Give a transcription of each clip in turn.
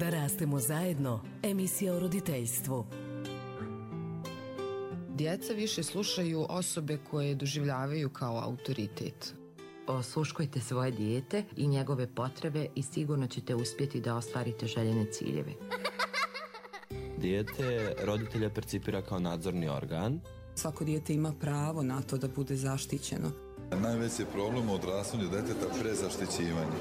Da rastemo zajedno, emisija o roditeljstvu. Djeca više slušaju osobe koje doživljavaju kao autoritet. Osluškujte svoje dijete i njegove potrebe i sigurno ćete uspjeti da ostvarite željene ciljeve. Dijete roditelja percipira kao nadzorni organ. Svako dijete ima pravo na to da bude zaštićeno. Najveći problem u odrastanju djeteta prezaštićivanje.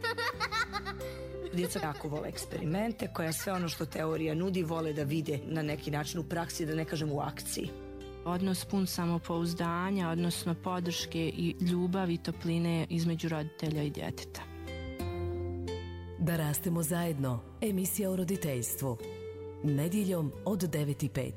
Djeca jako vole eksperimente, koja sve ono što teorija nudi vole da vide na neki način u praksi, da ne kažem u akciji. Odnos pun samopouzdanja, odnosno podrške i ljubavi i topline između roditelja i djeteta. Da rastemo zajedno, emisija o roditeljstvu. Nedjeljom od 9:05.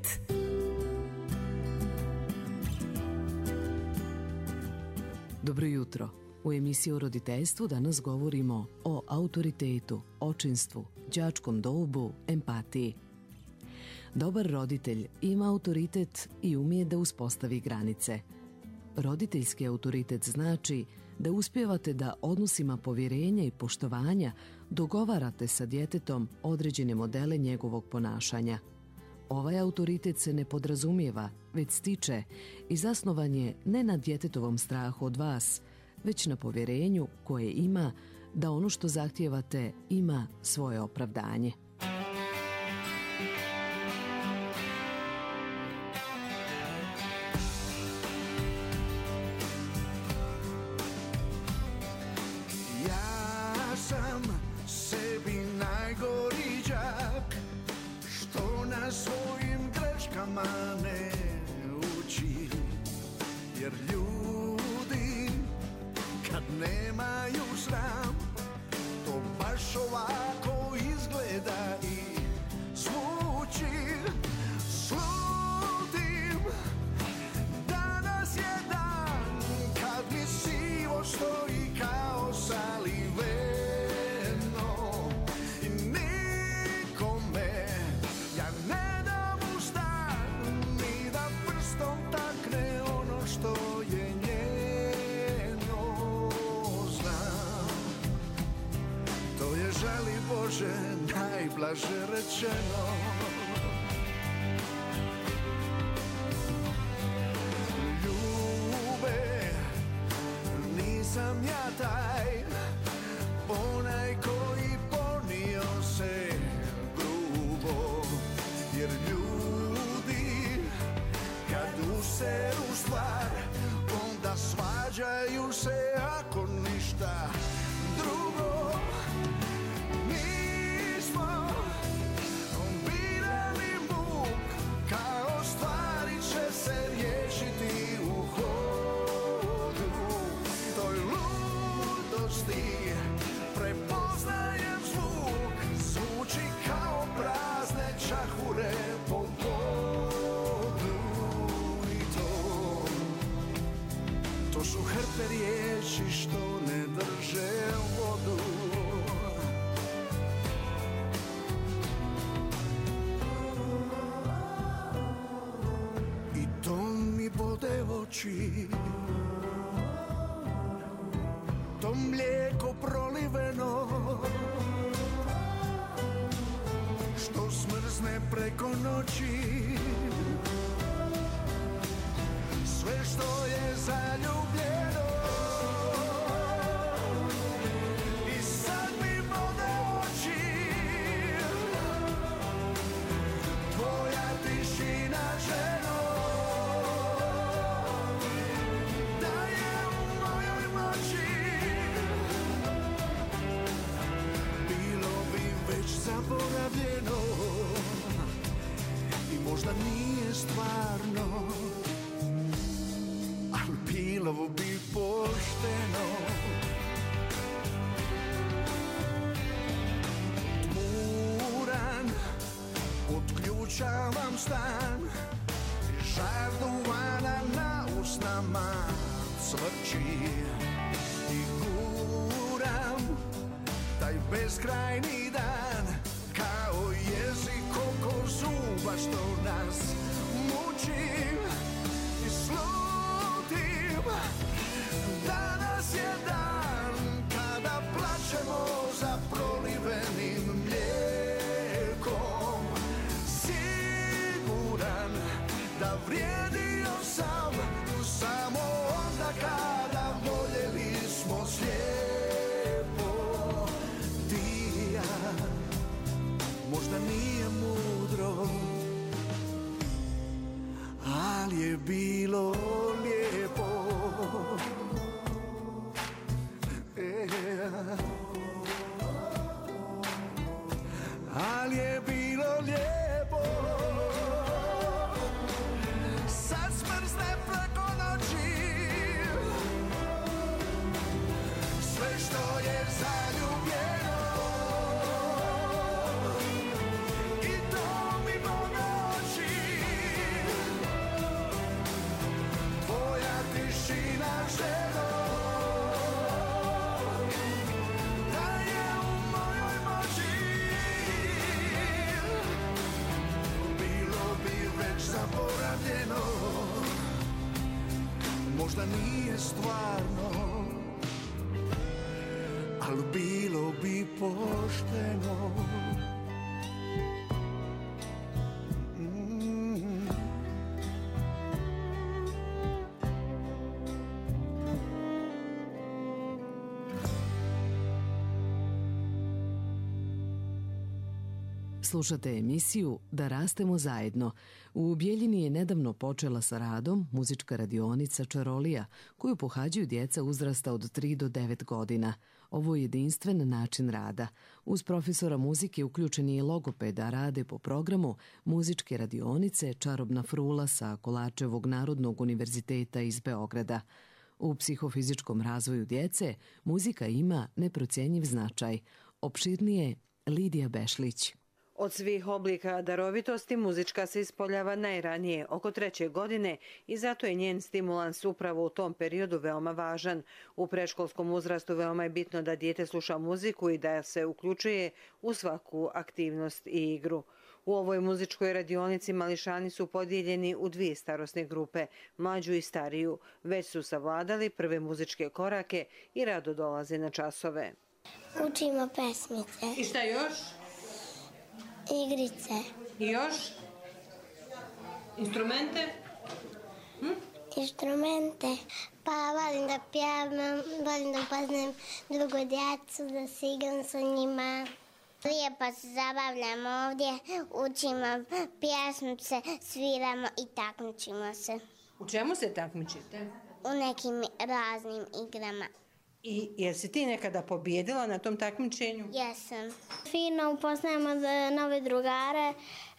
Dobro jutro. U emisiji o roditeljstvu danas govorimo o autoritetu, očinstvu, đačkom dobu, empatiji. Dobar roditelj ima autoritet i umije da uspostavi granice. Roditeljski autoritet znači da uspijevate da odnosima povjerenja i poštovanja dogovarate sa djetetom određene modele njegovog ponašanja. Ovaj autoritet se ne podrazumijeva, već stiče i zasnovan je ne na djetetovom strahu od vas, već na povjerenju koje ima da ono što zahtijevate ima svoje opravdanje. Ja sam sebi najgori đak, što na svojim greškama ne uči, jer ljudi kad nemaju sram, to baš ovako izgleda i zvuči. Slutim, danas je dan kad mi sivo stoji kao saliveno i nikome ja ne dam u stan, ni da prstom takne ono što je njeno. Znam, to je žali Bože najblaže rečeno. Ljube, nisam ja taj, onaj koji ponio se grubo, jer ljudi kad useru stvar, onda svađaju se ako ništa drugo. Mi smo birali muk, kao stvari će se riješiti u hodu. Toj ludosti prepoznajem zvuk, zvuči kao prazne čahure po podu. I to su hrpe riječi što ne drže vodu. I to mi bode oči, to mlijeko proliveno, što smrzne preko noći. Sve što je zaljubljeno, i sad mi bode oči, tvoja tišina ženo, da je u mojoj moći. Bilo bi već zaboravljeno i možda nije stvarno, ali bilo bi pošteno. Tmuran, otključavam stan, žar duvana na usnama cvrči i guram taj beskrajni dan kao jezik oko zuba što nas muči. I slutim, danas je dan kada plačemo za prolivenim mlijekom. sve što je zaljubljeno. I to mimo noći, tvoja tišina ženo, da je u mojoj moći. Bilo bi već zaboravljeno, možda nije stvarno, ali bilo bi pošteno. Slušate emisiju Da rastemo zajedno. U Bijeljini je nedavno počela sa radom muzička radionica Čarolija, koju pohađaju djeca uzrasta od 3 do 9 godina. Ovo je jedinstven način rada. Uz profesora muzike uključen je i logoped, a rade po programu muzičke radionice Čarobna frula sa Kolačevog Narodnog univerziteta iz Beograda. U psihofizičkom razvoju djece muzika ima neprocenjiv značaj. Opširnije Lidija Bešlić. Od svih oblika darovitosti muzička se ispoljava najranije, oko 3. godine, i zato je njen stimulans upravo u tom periodu veoma važan. U predškolskom uzrastu veoma je bitno da dijete sluša muziku i da se uključuje u svaku aktivnost i igru. U ovoj muzičkoj radionici mališani su podijeljeni u 2 starosne grupe, mlađu i stariju. Već su savladali prve muzičke korake i rado dolaze na časove. Učimo pesmice. I šta još? Igrice. I još? Instrumente? Instrumente. Pa volim da pjevam, volim da upoznam drugu djecu, da se igram sa njima. Lijepo se zabavljamo ovdje, učimo pjesmice, sviramo i takmičimo se. U čemu se takmičite? U nekim raznim igrama. I jesi ti nekada pobjedila na tom takmičenju? Jesam. Fino upoznajemo nove drugare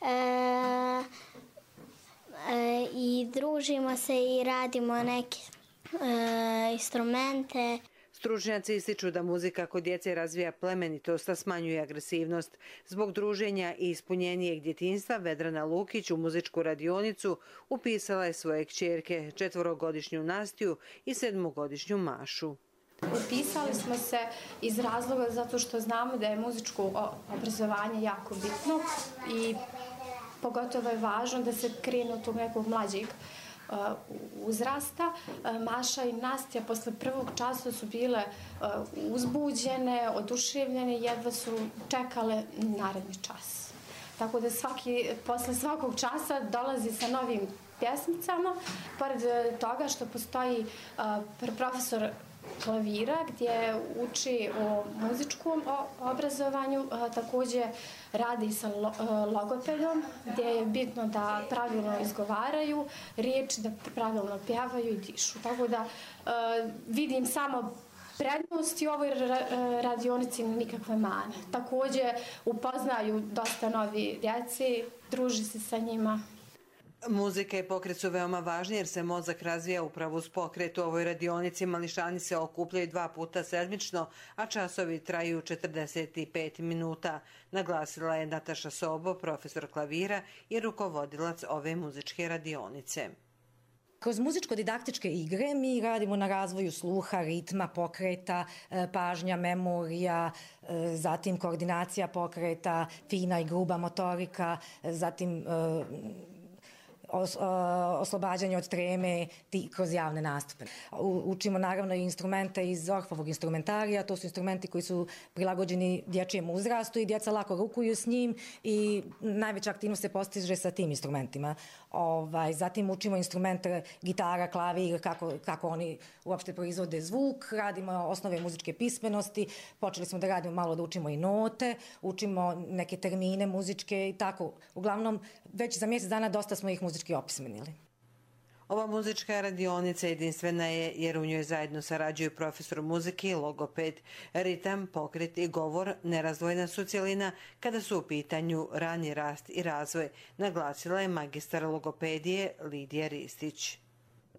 i družimo se i radimo neke instrumente. Stručnjaci ističu da muzika kod djece razvija plemenitost, a smanjuje agresivnost. Zbog druženja i ispunjenijeg djetinjstva Vedrana Lukić u muzičku radionicu upisala je svoje kćerke, 4-godišnju Nastiju i 7-godišnju Mašu. Upisali smo se iz razloga zato što znamo da je muzičko obrazovanje jako bitno i pogotovo je važno da se krene od tog nekog mlađeg uzrasta. Maša i Nastja posle prvog časa su bile uzbuđene, oduševljene, jedva su čekale naredni čas. Tako da posle svakog časa dolazi sa novim pjesmicama. Pored toga što postoji profesor klavira gdje uči o muzičkom obrazovanju, također radi sa logopedom gdje je bitno da pravilno izgovaraju riječ, da pravilno pjevaju i dišu. Tako da vidim samo prednosti u ovoj radionici, nikakve mane. Također upoznaju dosta novi djeci, druži se sa njima. Muzika i pokret su veoma važni jer se mozak razvija upravo uz pokret. U ovoj radionici mališani se okupljaju 2 puta sedmično, a časovi traju 45 minuta, naglasila je Nataša Sobo, profesor klavira i rukovodilac ove muzičke radionice. Kroz muzičko-didaktičke igre mi radimo na razvoju sluha, ritma, pokreta, pažnja, memorija, zatim koordinacija pokreta, fina i gruba motorika, zatim oslobađanje od treme kroz javne nastupe. Učimo naravno i instrumente iz Orhovog instrumentarija, to su instrumenti koji su prilagođeni dječjem uzrastu i djeca lako rukuju s njim i najveća aktivnost se postiže sa tim instrumentima. Zatim učimo instrumente gitara, klavir, kako oni uopšte proizvode zvuk, radimo osnove muzičke pismenosti, počeli smo da radimo malo da učimo i note, učimo neke termine muzičke i tako. Uglavnom, već za mjesec dana dosta smo ih muzički opismenili. Ova muzička radionica jedinstvena je jer u njoj zajedno sarađuju profesor muzike i logoped. Ritam, pokret i govor nerazdvojna su cjelina kada su u pitanju rani rast i razvoj, naglasila je magistar logopedije Lidija Ristić.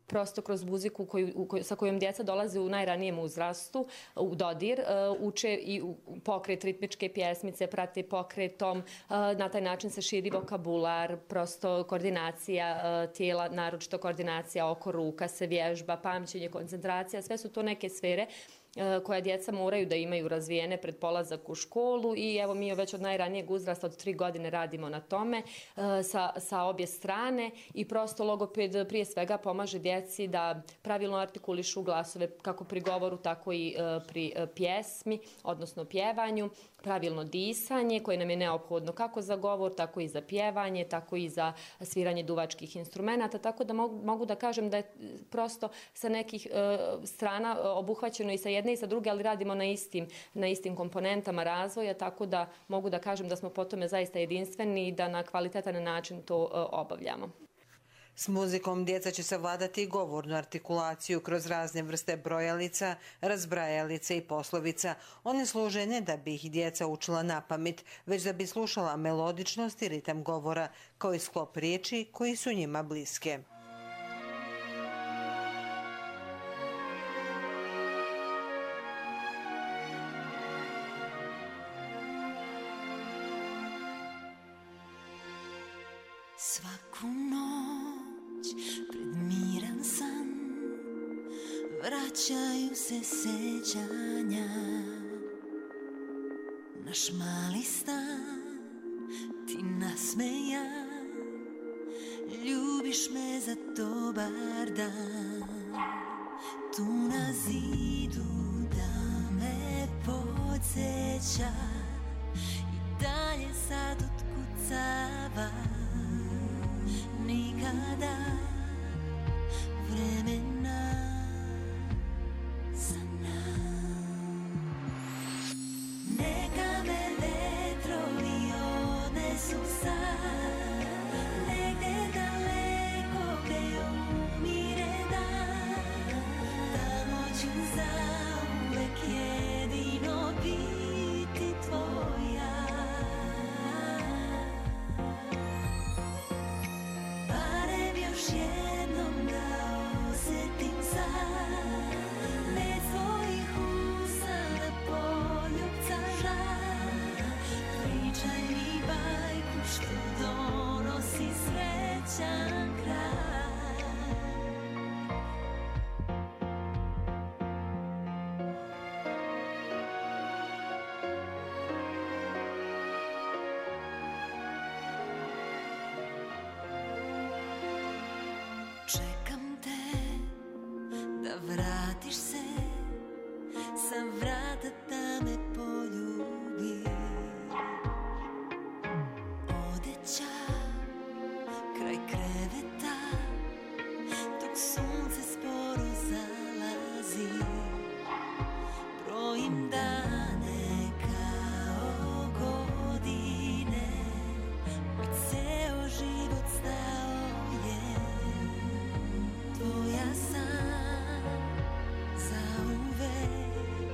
prosto kroz muziku sa kojom djeca dolaze u najranijem uzrastu, u dodir, uče i pokret ritmičke pjesmice, prate pokretom, na taj način se širi vokabular, prosto koordinacija tijela, naročito koordinacija oko ruka se vježba, pamćenje, koncentracija, sve su to neke sfere koja djeca moraju da imaju razvijene pred polazak u školu i evo mi već od najranijeg uzrasta od 3 godine radimo na tome sa obje strane i prosto logoped prije svega pomaže djeci da pravilno artikulišu glasove kako pri govoru tako i pri pjesmi, odnosno pjevanju, pravilno disanje koje nam je neophodno kako za govor, tako i za pjevanje, tako i za sviranje duvačkih instrumenata, tako da mogu da kažem da je prosto sa nekih strana obuhvaćeno i sa jedne i sa druge, ali radimo na istim komponentama razvoja, tako da mogu da kažem da smo po tome zaista jedinstveni i da na kvalitetan način to obavljamo. S muzikom djeca će savladati govornu artikulaciju kroz razne vrste brojalica, razbrajalica i poslovica. One služe ne da bi ih djeca učila napamet, već da bi slušala melodičnost i ritam govora, kao i sklop riječi koji su njima bliske. Svaku noć pred miran san vraćaju se sećanja. Naš mali stan, ti nasmejan, ljubiš me za dobar dan. Tu na zidu da me podsjeća i dalje sad otkucava. Nikada vremena za nam. Neka me vetrovi odnesu sad, negdje daleko gdje umire dan. Tamo ću zauvek jedino biti tvoja. Još jednom da osjetim sad med svojih usana poljubca žar. Pričaj mi bajku što donosi srećan kraj. Čekam te da vratiš se sa vrata da me poljubiš. Odeća kraj kreveta dok sunce sporo zalazi. Brojim dane kao godine, moj ceo život stao je. Tvoja sam zauvek.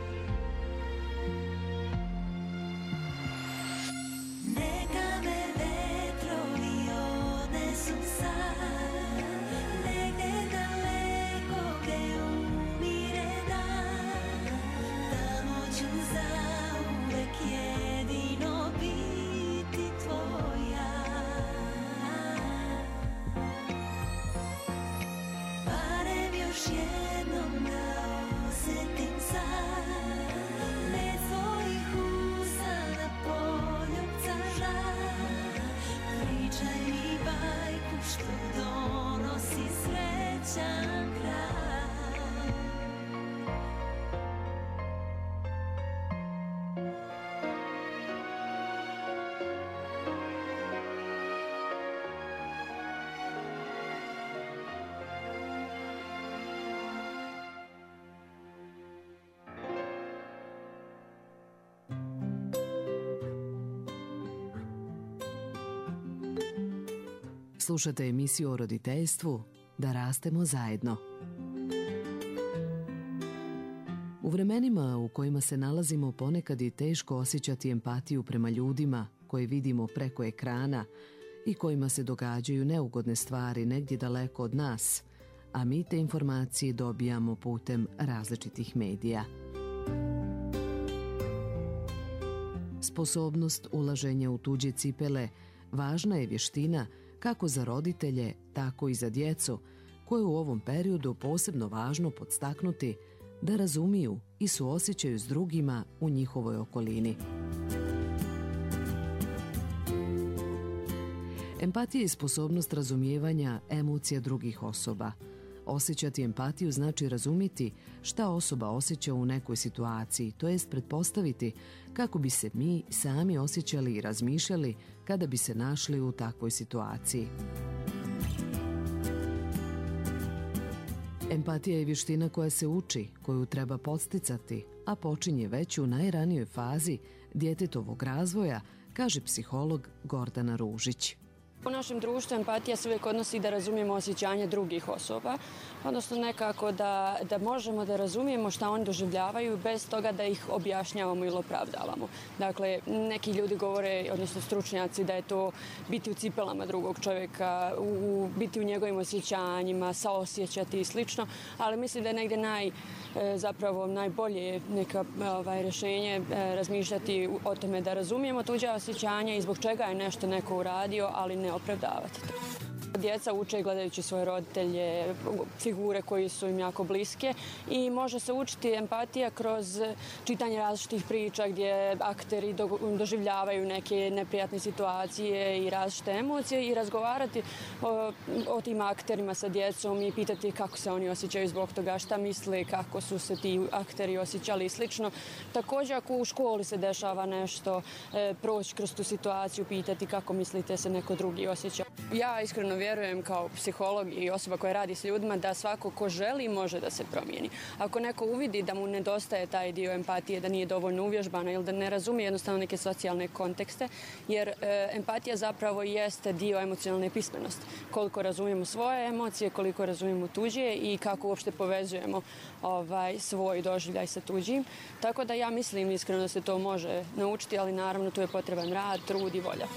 Neka me vetrovi odnesu sad, negdje daleko gdje umire dan. Tamo ću zauvek jedino biti tvoja. Još jednom da osjetim sad med svojih usana poljubca žar. Pričaj mi bajku što donosi srećan kraj. Slušate emisiju o roditeljstvu Da rastemo zajedno. U vremenima u kojima se nalazimo ponekad je teško osjećati empatiju prema ljudima koje vidimo preko ekrana i kojima se događaju neugodne stvari negdje daleko od nas, a mi te informacije dobijamo putem različitih medija. Sposobnost ulaženja u tuđe cipele važna je vještina kako za roditelje, tako i za djecu, koje u ovom periodu posebno važno podstaknuti da razumiju i suosjećaju s drugima u njihovoj okolini. Empatija je sposobnost razumijevanja emocija drugih osoba. Osjećati empatiju znači razumjeti šta osoba osjeća u nekoj situaciji, to jest pretpostaviti kako bi se mi sami osjećali i razmišljali kada bi se našli u takvoj situaciji. Empatija je vještina koja se uči, koju treba podsticati, a počinje već u najranijoj fazi djetetovog razvoja, kaže psiholog Gordana Ružić. U našem društvu empatija se uvijek odnosi da razumijemo osjećanje drugih osoba, odnosno nekako da možemo da razumijemo šta oni doživljavaju bez toga da ih objašnjavamo ili opravdavamo. Dakle, neki ljudi govore, odnosno stručnjaci, da je to biti u cipelama drugog čovjeka, biti u njegovim osjećanjima, saosjećati i slično, ali mislim da je negdje najbolje neka rješenje razmišljati o tome da razumijemo tuđa osjećanja i zbog čega je nešto neko uradio, ali ne opravdavati to. Djeca uče gledajući svoje roditelje, figure koji su im jako bliske i može se učiti empatija kroz čitanje različitih priča gdje akteri doživljavaju neke neprijatne situacije i različite emocije i razgovarati o tim akterima sa djecom i pitati kako se oni osjećaju zbog toga, šta misle, kako su se ti akteri osjećali i slično. Također ako u školi se dešava nešto, proći kroz tu situaciju, pitati kako mislite se neko drugi osjeća. Ja iskreno vjerujem kao psiholog i osoba koja radi s ljudima da svako ko želi može da se promijeni. Ako neko uvidi da mu nedostaje taj dio empatije, da nije dovoljno uvježbana ili da ne razumije jednostavno neke socijalne kontekste, jer empatija zapravo jeste dio emocionalne pismenosti. Koliko razumijemo svoje emocije, koliko razumijemo tuđe i kako uopšte povezujemo svoj doživljaj sa tuđim. Tako da ja mislim iskreno da se to može naučiti, ali naravno tu je potreban rad, trud i volja.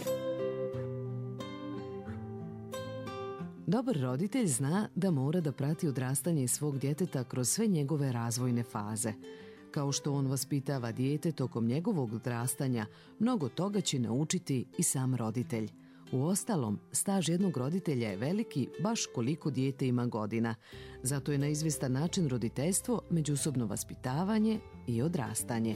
Dobar roditelj zna da mora da prati odrastanje svog djeteta kroz sve njegove razvojne faze. Kao što on vaspitava dijete tokom njegovog odrastanja, mnogo toga će naučiti i sam roditelj. Uostalom, staž jednog roditelja je veliki baš koliko dijete ima godina. Zato je na izvjestan način roditeljstvo međusobno vaspitavanje i odrastanje.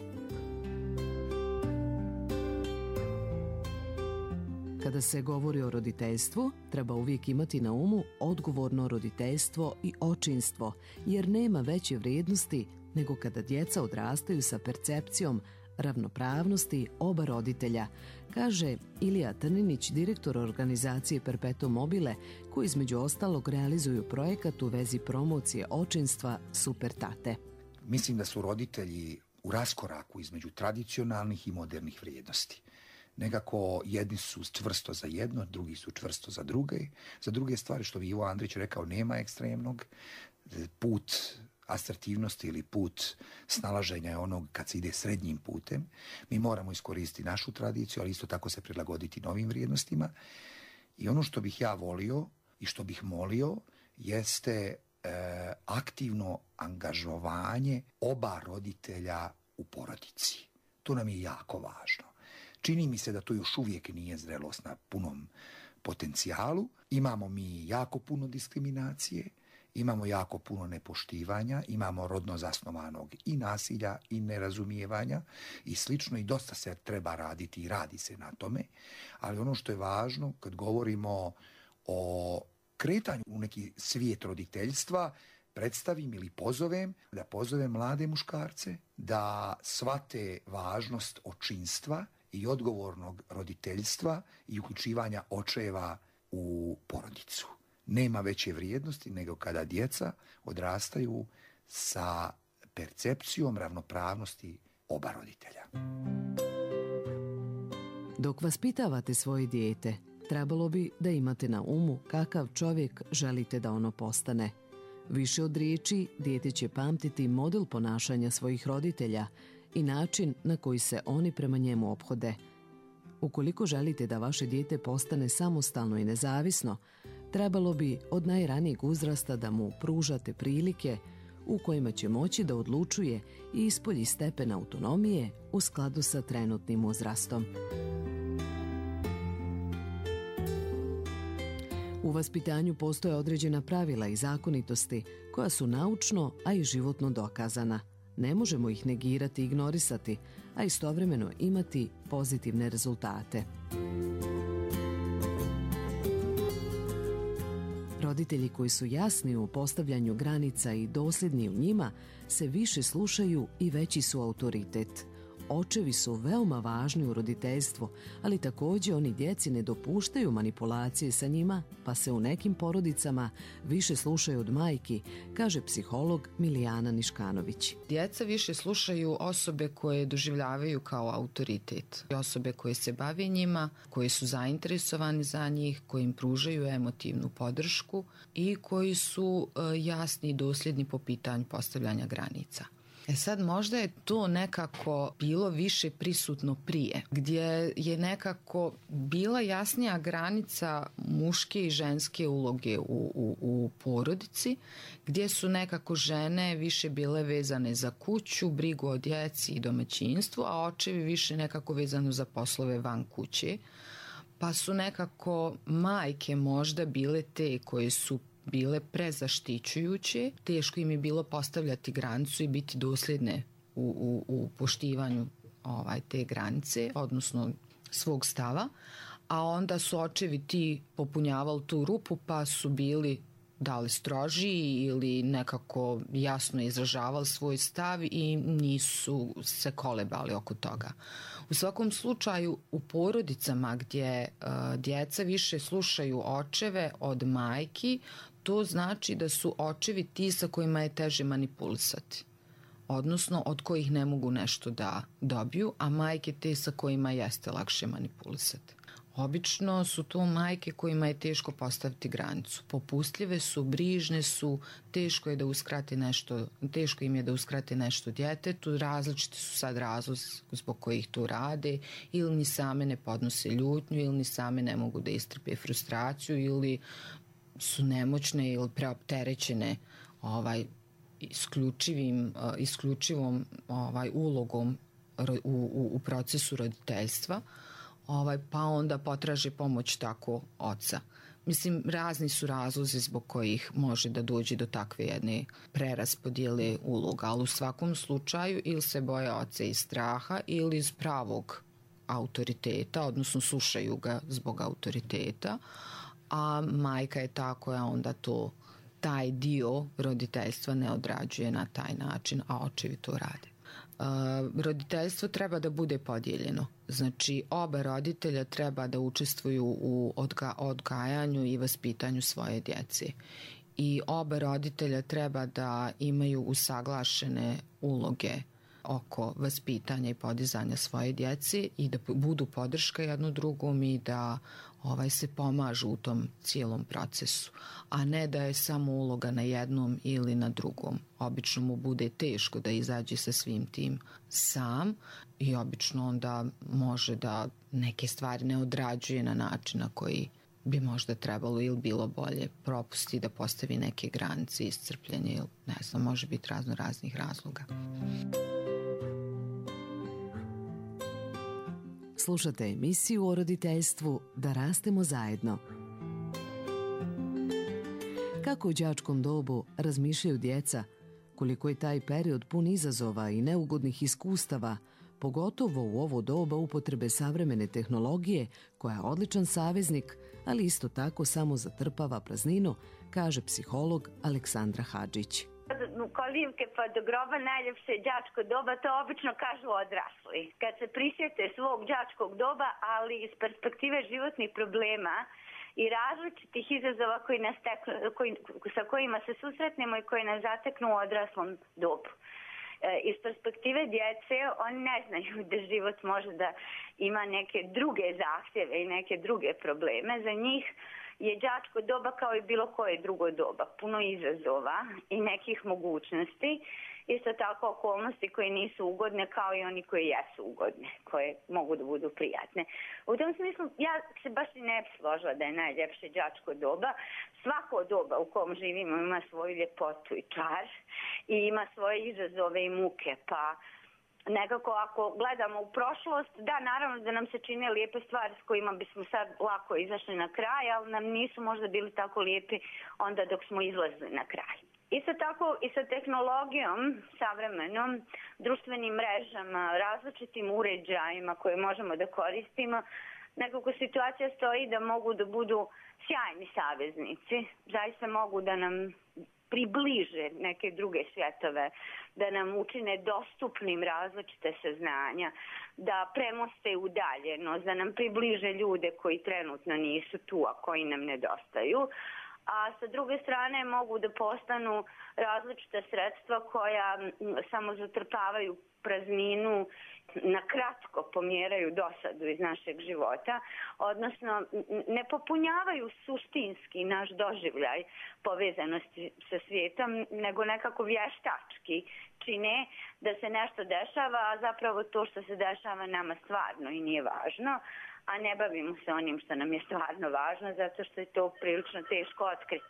Kada se govori o roditeljstvu, treba uvijek imati na umu odgovorno roditeljstvo i očinstvo, jer nema veće vrijednosti nego kada djeca odrastaju sa percepcijom ravnopravnosti oba roditelja, kaže Ilija Trninić, direktor organizacije Perpetuum mobile, koji između ostalog realizuju projekat u vezi promocije očinstva Super tate. Mislim da su roditelji u raskoraku između tradicionalnih i modernih vrijednosti. Nekako jedni su čvrsto za jedno, drugi su čvrsto za druge. Za druge stvari, što bi Ivo Andrić rekao, nema ekstremnog. Put asertivnosti ili put snalaženja je onog kad se ide srednjim putem. Mi moramo iskoristiti našu tradiciju, ali isto tako se prilagoditi novim vrijednostima. I ono što bih ja volio i što bih molio jeste aktivno angažovanje oba roditelja u porodici. To nam je jako važno. Čini mi se da to još uvijek nije zrelost na punom potencijalu. Imamo mi jako puno diskriminacije, imamo jako puno nepoštivanja, imamo rodno zasnovanog i nasilja i nerazumijevanja i slično i dosta se treba raditi i radi se na tome. Ali ono što je važno kad govorimo o kretanju u neki svijet roditeljstva, predstavim ili da pozovem mlade muškarce da shvate važnost očinstva i odgovornog roditeljstva i uključivanja očeva u porodicu. Nema veće vrijednosti nego kada djeca odrastaju sa percepcijom ravnopravnosti oba roditelja. Dok vaspitavate svoje dijete, trebalo bi da imate na umu kakav čovjek želite da ono postane. Više od riječi, dijete će pamtiti model ponašanja svojih roditelja i način na koji se oni prema njemu ophode. Ukoliko želite da vaše dijete postane samostalno i nezavisno, trebalo bi od najranijeg uzrasta da mu pružate prilike u kojima će moći da odlučuje i ispolji stepen autonomije u skladu sa trenutnim uzrastom. U vaspitanju postoje određena pravila i zakonitosti koja su naučno, a i životno dokazana. Ne možemo ih negirati i ignorisati, a istovremeno imati pozitivne rezultate. Roditelji koji su jasni u postavljanju granica i dosljedni u njima se više slušaju i veći su autoritet. Očevi su veoma važni u roditeljstvu, ali također oni djeci ne dopuštaju manipulacije sa njima, pa se u nekim porodicama više slušaju od majki, kaže psiholog Milijana Niškanović. Djeca više slušaju osobe koje doživljavaju kao autoritet. Osobe koje se bave njima, koji su zainteresovani za njih, koji im pružaju emotivnu podršku i koji su jasni i dosljedni po pitanju postavljanja granica. Sad možda je to nekako bilo više prisutno prije, gdje je nekako bila jasnija granica muške i ženske uloge u porodici, gdje su nekako žene više bile vezane za kuću, brigu o djeci i domaćinstvu, a očevi više nekako vezano za poslove van kuće. Pa su nekako majke možda bile te koje su bile prezaštićujuće, teško im je bilo postavljati granicu i biti dosljedne u poštivanju te granice, odnosno svog stava, a onda su očevi ti popunjavali tu rupu pa su bili da li strožiji ili nekako jasno izražavali svoj stav i nisu se kolebali oko toga. U svakom slučaju u porodicama gdje djeca više slušaju očeve od majki, to znači da su očevi ti sa kojima je teže manipulisati, odnosno od kojih ne mogu nešto da dobiju, a majke te sa kojima jeste lakše manipulisati. Obično su to majke kojima je teško postaviti granicu. Popustljive su, brižne su, teško im je da uskrate nešto djetetu, različiti su sad razlozi zbog kojih to rade, ili ni same ne podnose ljutnju, ili ni same ne mogu da istrpe frustraciju, ili su nemoćne ili preopterećene isključivom ulogom u procesu roditeljstva, pa onda potraže pomoć tako oca. Mislim, razni su razlozi zbog kojih može da dođe do takve jedne preraspodjele uloga, ali u svakom slučaju ili se boje oca iz straha ili iz pravog autoriteta, odnosno slušaju ga zbog autoriteta, a majka je ta koja onda taj dio roditeljstva ne odrađuje na taj način, a očevi to rade. Roditeljstvo treba da bude podijeljeno. Znači, oba roditelja treba da učestvuju u odgajanju i vaspitanju svoje djece. I oba roditelja treba da imaju usaglašene uloge oko vaspitanja i podizanja svoje djece i da budu podrška jedno drugom i da se pomažu u tom cijelom procesu, a ne da je samo uloga na jednom ili na drugom. Obično mu bude teško da izađe sa svim tim sam i obično onda može da neke stvari ne odrađuje na način na koji bi možda trebalo ili bilo bolje, propusti da postavi neke granice, iscrpljenje ili ne znam, može biti raznih razloga. Slušate emisiju o roditeljstvu Da rastemo zajedno. Kako u đačkom dobu razmišljaju djeca, koliko je taj period pun izazova i neugodnih iskustava, pogotovo u ovo doba upotrebe savremene tehnologije, koja je odličan saveznik, ali isto tako samo zatrpava prazninu, kaže psiholog Aleksandra Hadžić. Kolivke pa do groba najljepše đačko doba, to obično kažu odrasli. Kad se prisjete svog đačkog doba, ali iz perspektive životnih problema i različitih izazova sa kojima se susretnemo i koji nas zateknu u odraslom dobu. Iz perspektive djece oni ne znaju da život može da ima neke druge zahtjeve i neke druge probleme. Za njih je đačko doba kao i bilo koje drugo doba. Puno izazova i nekih mogućnosti. Isto tako okolnosti koje nisu ugodne kao i oni koji jesu ugodne, koje mogu da budu prijatne. U tom smislu ja se baš i ne složila da je najljepše đačko doba. Svako doba u kom živimo ima svoju ljepotu i čar i ima svoje izazove i muke, pa nekako ako gledamo u prošlost, da, naravno da nam se čine lijepe stvari s kojima bismo sad lako izašli na kraj, ali nam nisu možda bili tako lijepi onda dok smo izlazili na kraj. Isto tako i sa tehnologijom, savremenom, društvenim mrežama, različitim uređajima koje možemo da koristimo, nekako situacija stoji da mogu da budu sjajni saveznici, zaista mogu da nam približe neke druge svjetove, da nam učine dostupnim različite saznanja, da premoste udaljenost, da nam približe ljude koji trenutno nisu tu, a koji nam nedostaju. A sa druge strane mogu da postanu različita sredstva koja samo zatrpavaju prazninu, na kratko pomjeraju dosadu iz našeg života, odnosno ne popunjavaju suštinski naš doživljaj povezanosti sa svijetom, nego nekako vještački čine da se nešto dešava, a zapravo to što se dešava nama stvarno i nije važno, a ne bavimo se onim što nam je stvarno važno, zato što je to prilično teško otkriti.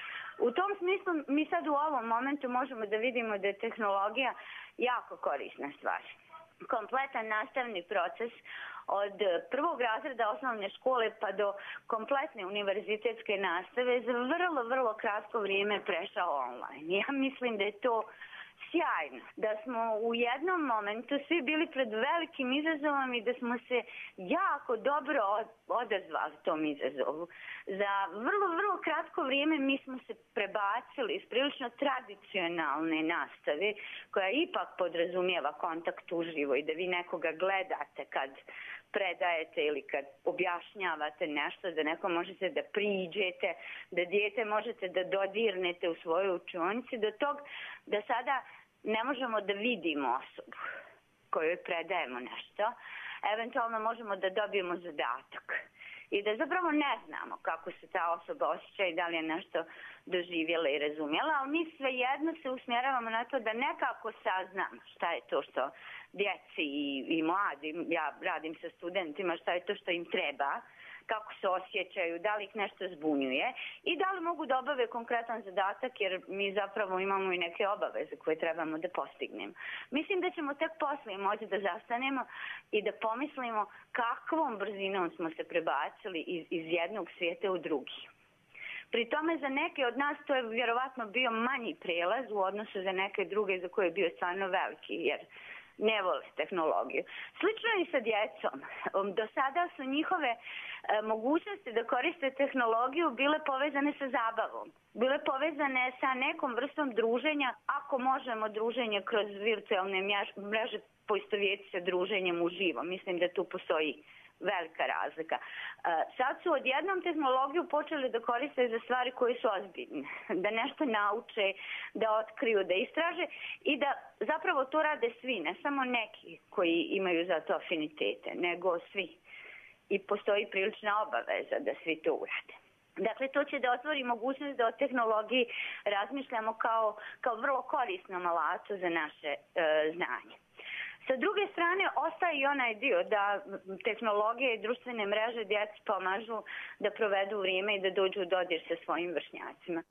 U tom smislu mi sad u ovom momentu možemo da vidimo da je tehnologija jako korisna stvar. Kompletan nastavni proces od prvog razreda osnovne škole pa do kompletne univerzitetske nastave za vrlo kratko vrijeme prešao online. Ja mislim da je to sjajno, da smo u jednom momentu svi bili pred velikim izazovom i da smo se jako dobro odazvali tom izazovu. Za vrlo kratko vrijeme mi smo se prebacili iz prilično tradicionalne nastave, koja ipak podrazumijeva kontakt uživo i da vi nekoga gledate kad predajete ili kad objašnjavate nešto, da neko možete da priđete, da dijete možete da dodirnete u svojoj učionici, do tog da sada ne možemo da vidimo osobu kojoj predajemo nešto, eventualno možemo da dobijemo zadatak i da zapravo ne znamo kako se ta osoba osjeća i da li je nešto doživjela i razumjela, ali mi svejedno se usmjeravamo na to da nekako saznamo šta je to što djeci i mladim, ja radim sa studentima, šta je to što im treba, kako se osjećaju, da li ih nešto zbunjuje i da li mogu da obave konkretan zadatak, jer mi zapravo imamo i neke obaveze koje trebamo da postignemo. Mislim da ćemo tek poslije moći da zastanemo i da pomislimo kakvom brzinom smo se prebacili iz jednog svijeta u drugi. Pri tome za neke od nas to je vjerovatno bio manji prelaz u odnosu za neke druge za koje je bio stvarno veliki, jer ne vole tehnologiju. Slično i sa djecom. Do sada su njihove mogućnosti da koriste tehnologiju bile povezane sa zabavom. Bile povezane sa nekom vrstom druženja, ako možemo druženje kroz virtualne mreže poistovjetiti sa druženjem uživo. Mislim da tu postoji velika razlika. Sad su odjednom tehnologiju počeli da koriste za stvari koje su ozbiljne. Da nešto nauče, da otkriju, da istraže i da zapravo to rade svi, ne samo neki koji imaju za to afinitete, nego svi. I postoji prilična obaveza da svi to urade. Dakle, to će da otvori mogućnost da o tehnologiji razmišljamo kao vrlo korisnom alatu za naše znanje. Sa druge strane, ostaje i onaj dio da tehnologije i društvene mreže djeci pomažu da provedu vrijeme i da dođu u dodir sa svojim vršnjacima.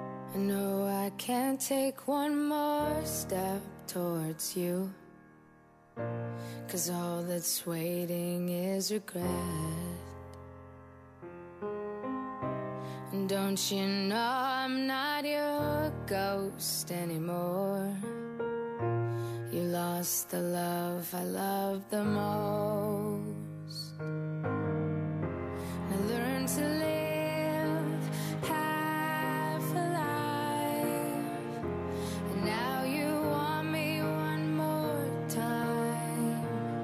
No, I can't take one more step towards you, 'cause all that's waiting is regret. Don't you know I'm not your ghost anymore? You lost the love I love the most. I learned to live half alive, and now you want me one more time.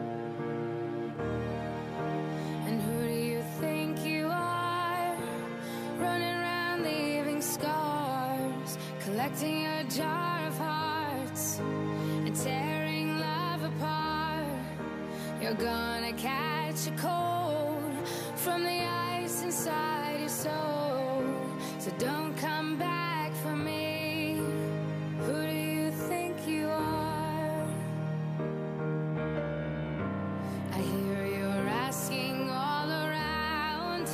And who do you think you are, running around leaving scars, collecting a jar of hearts and tearing love apart? You're gonna catch a cold from the ice inside your soul. So don't come back for me. Who do you think you are? I hear you're asking all around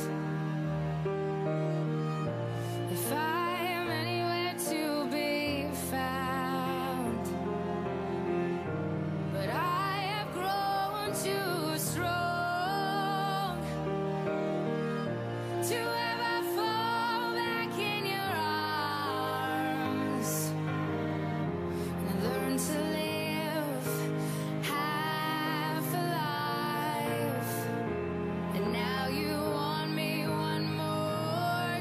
if I am anywhere to be found. But I have grown too strong to ever fall back in your arms. And I learned to live half alive. And now you want me one more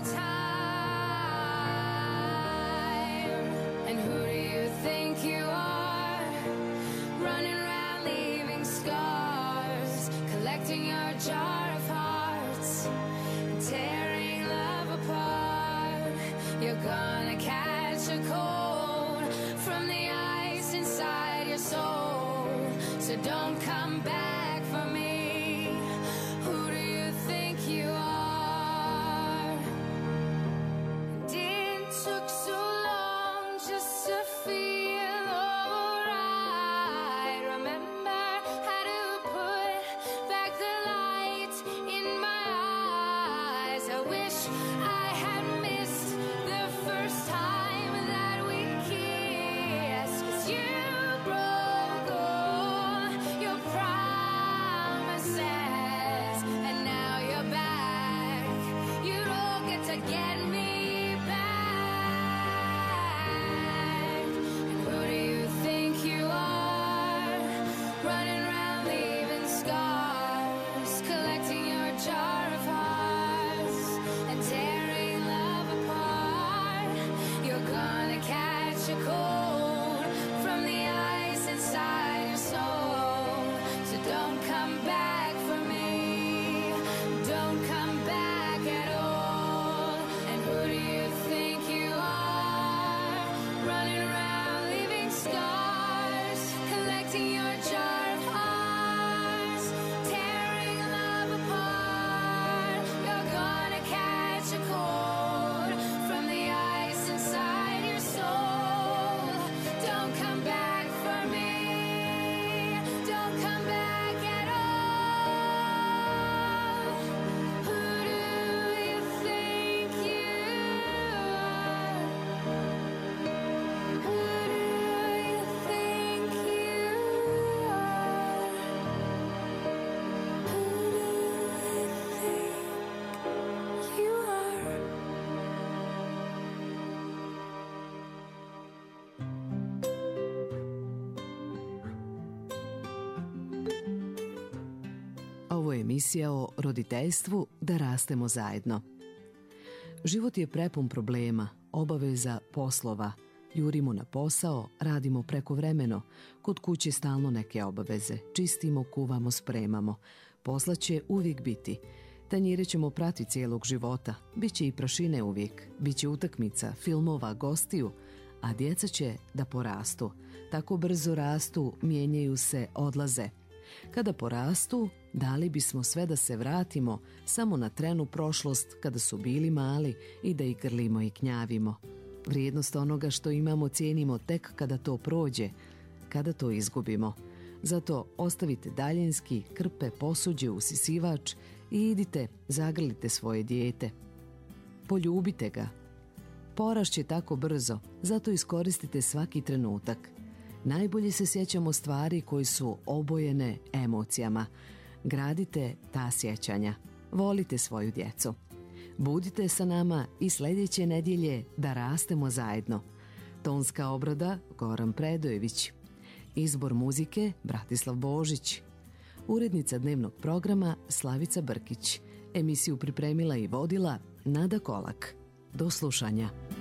time. And who do you think you are? Running around leaving scars, collecting your jar of hearts, and tearing love apart. You're gonna catch a cold from the ice inside your soul. So don't come back for me. Who do you think you are? And it took so long just to feel alright. Remember how to put back the light in my eyes. I wish I had missed the first time that we kissed. 'Cause you broke all your promises, and now you're back. You don't get to get me back. And who do you think you are? Running around leaving scars, collecting your jar of hearts, and tearing love apart. You're gonna catch a cold from the ice inside your soul. So don't come back for me. Don't come back at all. And who do you think you are? Running around leaving scars, collecting your jar of hearts, tearing love apart. You're gonna catch a cold from the ice inside your soul. Don't come back for me. Don't come back at all. Who do you think you are? Who do you think you are? Who do you think you are? Ovo je emisija o roditeljstvu Da rastemo zajedno. Život je prepun problema, obaveza, poslova. Jurimo na posao, radimo prekovremeno, kod kuće stalno neke obaveze, čistimo, kuvamo, spremamo. Posla će uvijek biti. Tanjire ćemo prati cijelog života, bit će i prašine uvijek, bit će utakmica, filmova, gostiju, a djeca će da porastu. Tako brzo rastu, mijenjaju se, odlaze. Kada porastu, dali bismo sve da se vratimo samo na trenu prošlost kada su bili mali i da ih grlimo i knjavimo. Vrijednost onoga što imamo cijenimo tek kada to prođe, kada to izgubimo. Zato ostavite daljinski, krpe, posuđe, usisivač i idite, zagrlite svoje dijete. Poljubite ga. Porašće tako brzo, zato iskoristite svaki trenutak. Najbolje se sjećamo stvari koji su obojene emocijama. Gradite ta sjećanja. Volite svoju djecu. Budite sa nama i sljedeće nedjelje da rastemo zajedno. Tonska obrada Goran Predojević. Izbor muzike Bratislav Božić. Urednica dnevnog programa Slavica Brkić. Emisiju pripremila i vodila Nada Kolak. Do slušanja.